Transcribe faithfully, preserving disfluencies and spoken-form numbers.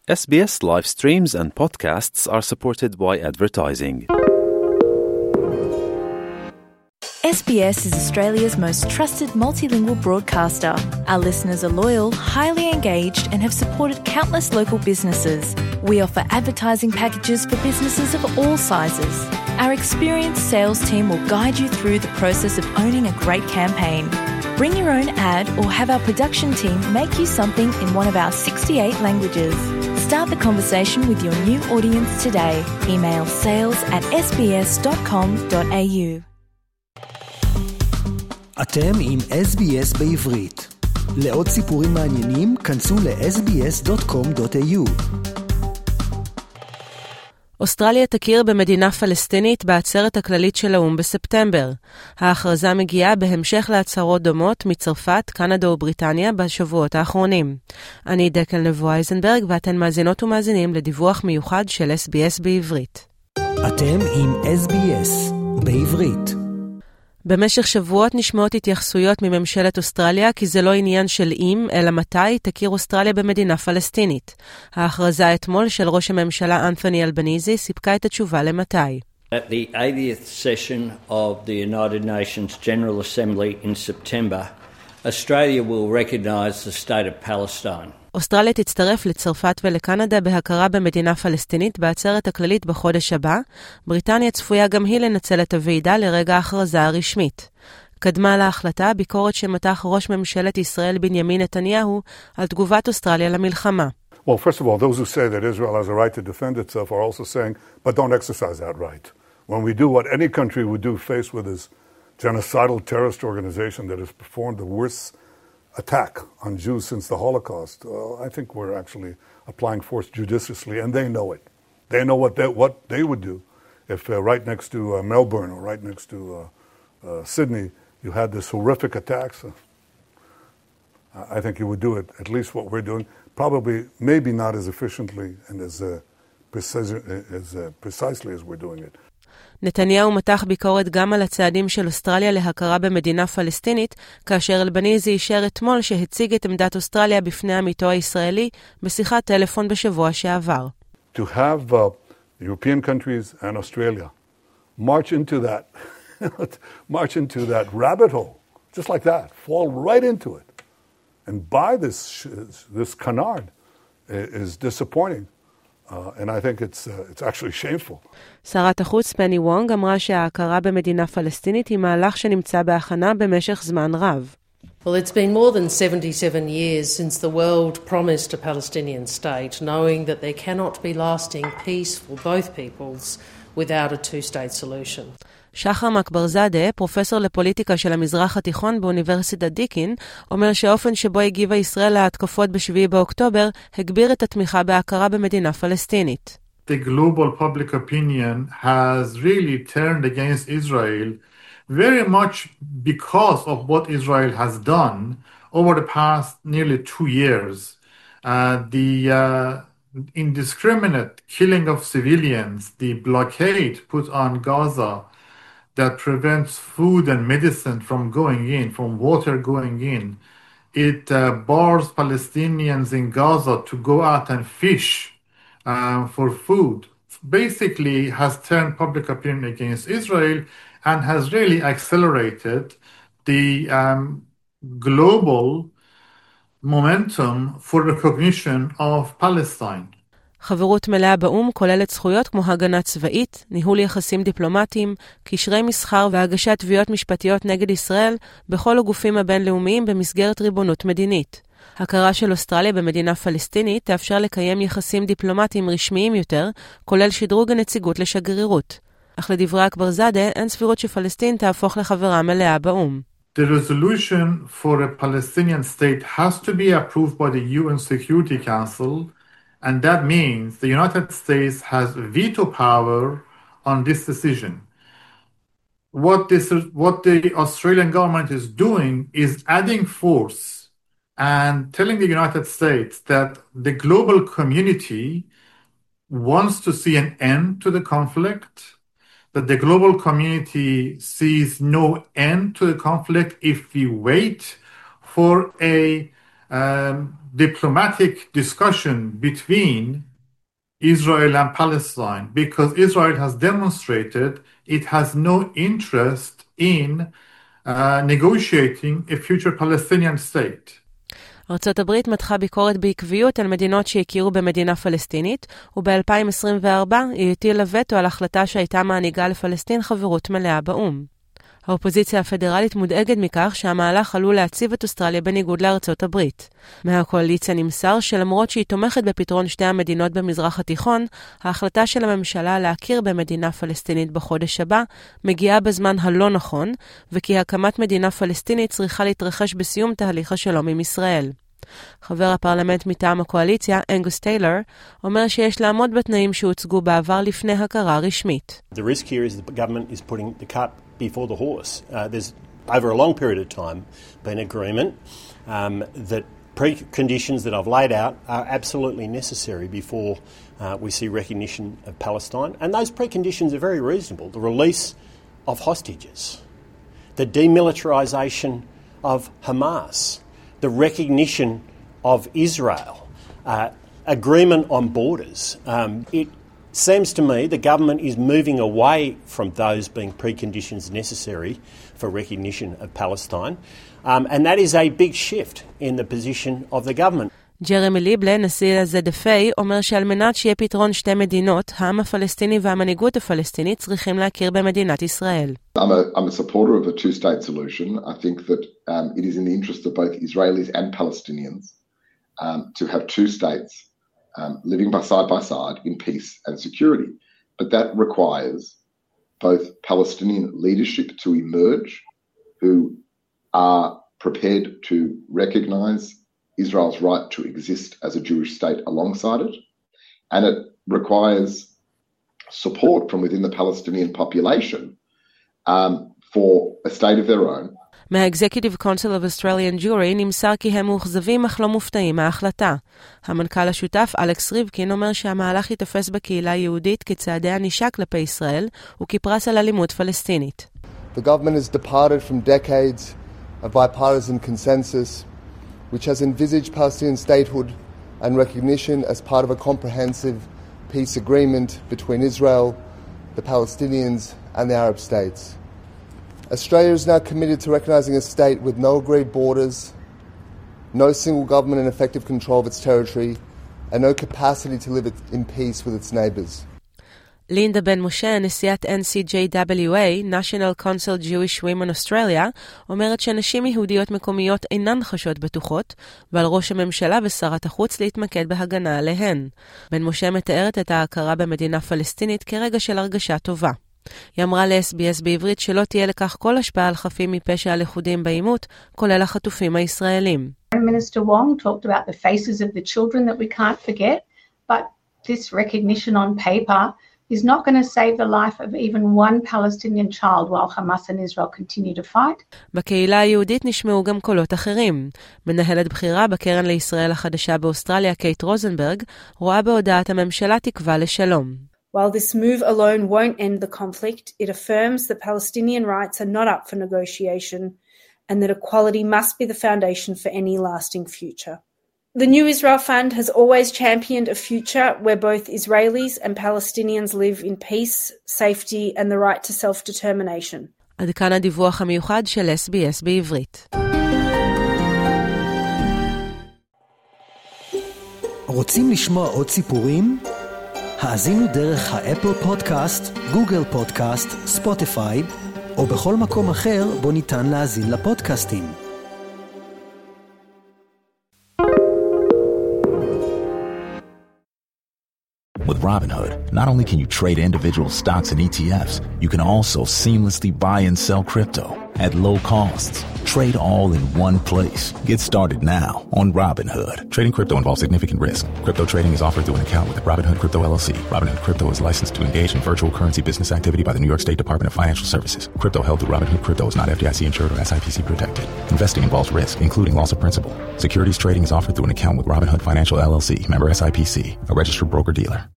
S B S live streams and podcasts are supported by advertising. S B S is Australia's most trusted multilingual broadcaster. Our listeners are loyal, highly engaged, and have supported countless local businesses. We offer advertising packages for businesses of all sizes. Our experienced sales team will guide you through the process of owning a great campaign. Bring your own ad or have our production team make you something in one of our sixty-eight languages. Start the conversation with your new audience today. Email sales at s b s dot com dot a u. אתם עם אס בי אס בעברית. לעוד סיפורים מעניינים, כנסו ל-אס בי אס דוט קום דוט איי יו. אוסטרליה תכיר במדינה פלסטינית בעצרת הכללית של האו"ם בספטמבר. ההכרזה מגיעה בהמשך להצהרות דומות מצרפת, קנדה ובריטניה בשבועות האחרונים. אני דקל נבו אייזנברג ואתן מאזינות ומאזינים לדיווח מיוחד של אס בי אס בעברית. אתם עם אס בי אס בעברית. במשך שבועות נשמעות התייחסויות מממשלת אוסטרליה כי זה לא עניין של אם, אלא מתי תכיר אוסטרליה במדינה פלסטינית. ההכרזה אתמול של ראש הממשלה אנת'וני אלבניזי סיפקה את התשובה למתי. At the eightieth session of the United Nations General Assembly in September, Australia will recognise the state of Palestine. אוסטרליה תצטרף לצרפת ולקנדה בהכרה במדינה פלסטינית בעצרת הכללית בחודש הבא. בריטניה צפויה גם היא לנצל את הוועידה לרגע ההכרזה הרשמית. קדמה להחלטה ביקורת שמתח ראש ממשלת ישראל בנימין נתניהו על תגובת אוסטרליה למלחמה. Well, first of all, those who say that Israel has a right to defend itself are also saying, but don't exercise that right. When we do what any country would do faced with this genocidal terrorist organization that has performed the worst attack on Jews since the Holocaust, uh, I think we're actually applying force judiciously, and they know it. They know what they, what they would do if uh, right next to uh, Melbourne or right next to uh, uh, Sydney you had this horrific attack. So I think you would do it, at least what we're doing, probably maybe not as efficiently and as, uh, preci- as uh, precisely as we're doing it. נתניהו מתח ביקורת גם על הצעדים של אוסטרליה להכרה במדינה פלסטינית, כאשר אלבניזי אישר אתמול שהציג את עמדת אוסטרליה בפני עמיתו הישראלי בשיחת טלפון בשבוע שעבר. To have uh, European countries and Australia march into that, march into that rabbit hole, just like that, fall right into it, and buy this this canard is disappointing. Uh, and I think it's uh, it's actually shameful. שרת החוץ פני וונג אמרה שההכרה במדינה פלסטינית היא מהלך שנמצא בהכנה במשך זמן רב. Well, it's been more than seventy-seven years since the world promised a Palestinian state, knowing that there cannot be lasting peace for both peoples without a two-state solution. שחר מקברזאדה, פרופסור לפוליטיקה של המזרח התיכון באוניברסיטת דיקין, אומר שהאופן שבו הגיבה ישראל להתקפות בשביעי באוקטובר הגביר את התמיכה בהכרה במדינה פלסטינית. The global public opinion has really turned against Israel very much because of what Israel has done over the past nearly two years. Uh, the uh, indiscriminate killing of civilians, the blockade put on Gaza, that prevents food and medicine from going in, from water going in. It uh, bars Palestinians in Gaza to go out and fish uh, for food. Basically has turned public opinion against Israel and has really accelerated the um, global momentum for recognition of Palestine. חברות מלאה באום כוללת זכויות כמו הגנה צבאית, ניהול יחסים דיפלומטיים, קשרי מסחר והגשת תביעות משפטיות נגד ישראל בכל הגופים הבינלאומיים במסגרת ריבונות מדינית. הכרה של אוסטרליה במדינה פלסטינית תאפשר לקיים יחסים דיפלומטיים רשמיים יותר, כולל שדרוג הנציגות לשגרירות. אך לדברי אקברזאדה, אין סבירות שפלסטין תהפוך לחברה מלאה באום. The resolution for a Palestinian state has to be approved by the U N Security Council, and that means the United States has veto power on this decision. What this what the Australian government is doing is adding force and telling the United States that the global community wants to see an end to the conflict, that the global community sees no end to the conflict if we wait for a um, diplomatic discussion between Israel and Palestine because Israel has demonstrated it has no interest in uh, negotiating a future Palestinian state. ארצות הברית מתחה ביקורת בעקביות על מדינות שהכירו במדינה פלסטינית, וב-אלפיים עשרים וארבע היא הטילה וטו על החלטה שהייתה מעניגה לפלסטין חברות מלאה באום. האופוזיציה הפדרלית מודאגת מכך שהמהלך עלול להציב את אוסטרליה בניגוד לארצות הברית. מהקואליציה נמסר שלמרות שהיא תומכת בפתרון שתי המדינות במזרח התיכון, ההחלטה של הממשלה להכיר במדינה פלסטינית בחודש הבא מגיעה בזמן הלא נכון, וכי הקמת מדינה פלסטינית צריכה להתרחש בסיום תהליך השלום עם ישראל. חבר הפרלמנט מטעם הקואליציה, אנגוס טיילר, אומר שיש לעמוד בתנאים שהוצגו בעבר לפני הכרה רשמית. The risk here is the government is putting the cart before the horse. Uh, there's, over a long period of time, been agreement um, that preconditions that I've laid out are absolutely necessary before uh, we see recognition of Palestine. And those preconditions are very reasonable. The release of hostages, the demilitarisation of Hamas, the recognition of Israel, uh, agreement on borders. Um, it seems to me the government is moving away from those being preconditions necessary for recognition of Palestine, um, and that is a big shift in the position of the government. ג'רמי ליבלה, נשיא ה-זד אף איי, אומר שעל מנת שיהיה פתרון שתי מדינות, העם הפלסטיני והמנהיגות הפלסטינית צריכים להכיר במדינת ישראל. I'm a, I'm a supporter of a two-state solution. I think that um, it is in the interest of both Israelis and Palestinians um, to have two states um, living by side by side in peace and security. But that requires both Palestinian leadership to emerge who are prepared to recognize Israel's right to exist as a Jewish state alongside it, and it requires support from within the Palestinian population um, for a state of their own. מה-Executive Council of Australian Jewry נמסר כי הם מאוכזבים אך לא מופתעים מההחלטה. המנכ"ל השותף אלכס ריבקין אומר שהמהלך יתפס בקהילה היהודית כצעדי ענישה כלפי ישראל וכפרס על אלימות פלסטינית. The government has departed from decades of bipartisan consensus which has envisaged Palestinian statehood and recognition as part of a comprehensive peace agreement between Israel, the Palestinians and the Arab states. Australia is now committed to recognising a state with no agreed borders, no single government and effective control of its territory, and no capacity to live in peace with its neighbours. לינדה בן משה, נשיאת אן סי ג'יי דאבליו איי, National Council Jewish Women Australia, אומרת שנשים יהודיות מקומיות אינן חשות בטוחות, ועל ראש הממשלה ושרת החוץ להתמקד בהגנה עליהן. בן משה מתארת את ההכרה במדינה פלסטינית כרגע של הרגשה טובה. היא אמרה ל-אס בי אס בעברית שלא תהיה לכך כל השפעה על חפים מפשע הלכודים בעימות, כולל החטופים הישראלים. Minister Wong talked about the faces of the children that we can't forget, but this recognition on paper is not going to save the life of even one Palestinian child while Hamas and Israel continue to fight. בקהילה היהודית נשמעו גם קולות אחרים. מנהלת בכירה בקרן לישראל החדשה באוסטרליה, קייט רוזנברג, רואה בהודעת הממשלה תקווה לשלום. While this move alone won't end the conflict, it affirms that Palestinian rights are not up for negotiation and that equality must be the foundation for any lasting future. The New Israel Fund has always championed a future where both Israelis and Palestinians live in peace, safety and the right to self-determination. עד כאן הדיווח המיוחד של אס בי אס בעברית. רוצים לשמוע עוד סיפורים? האזינו דרך האפל פודקאסט, גוגל פודקאסט, ספוטיפיי, או בכל מקום אחר בו ניתן להאזין לפודקאסטים. With Robinhood, not only can you trade individual stocks and E T Fs, you can also seamlessly buy and sell crypto at low costs. Trade all in one place. Get started now on Robinhood. Trading crypto involves significant risk. Crypto trading is offered through an account with Robinhood Crypto L L C. Robinhood Crypto is licensed to engage in virtual currency business activity by the New York State Department of Financial Services. Crypto held through Robinhood Crypto is not F D I C insured or S I P C protected. Investing involves risk, including loss of principal. Securities trading is offered through an account with Robinhood Financial L L C, member S I P C, a registered broker-dealer.